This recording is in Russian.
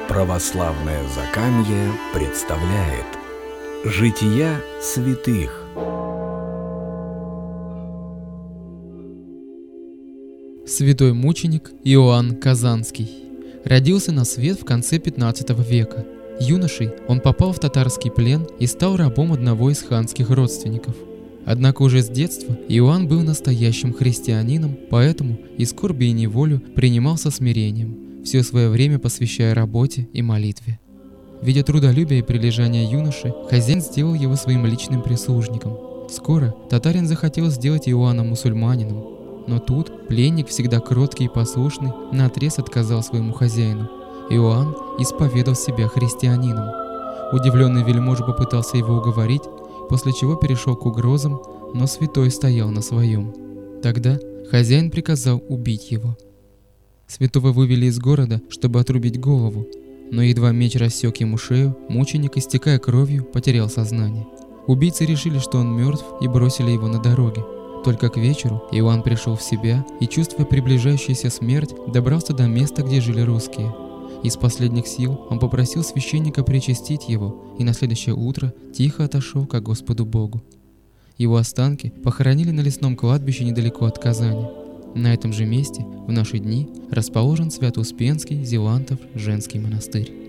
Православное Закамье представляет Жития святых. Святой мученик Иоанн Казанский родился на свет в конце 15 века. Юношей он попал в татарский плен и стал рабом одного из ханских родственников. Однако уже с детства Иоанн был настоящим христианином, поэтому и скорби, и неволю принимал со смирением, все свое время посвящая работе и молитве. Видя трудолюбие и прилежание юноши, хозяин сделал его своим личным прислужником. Скоро татарин захотел сделать Иоанна мусульманином, но тут пленник, всегда кроткий и послушный, наотрез отказал своему хозяину. Иоанн исповедал себя христианином. Удивленный вельможа попытался его уговорить, после чего перешел к угрозам, но святой стоял на своем. Тогда хозяин приказал убить его. Святого вывели из города, чтобы отрубить голову, но едва меч рассек ему шею, мученик, истекая кровью, потерял сознание. Убийцы решили, что он мертв, и бросили его на дороге. Только к вечеру Иоанн пришел в себя и, чувствуя приближающуюся смерть, добрался до места, где жили русские. Из последних сил он попросил священника причастить его и на следующее утро тихо отошел ко Господу Богу. Его останки похоронили на лесном кладбище недалеко от Казани. На этом же месте в наши дни расположен Свято-Успенский Зелантов женский монастырь.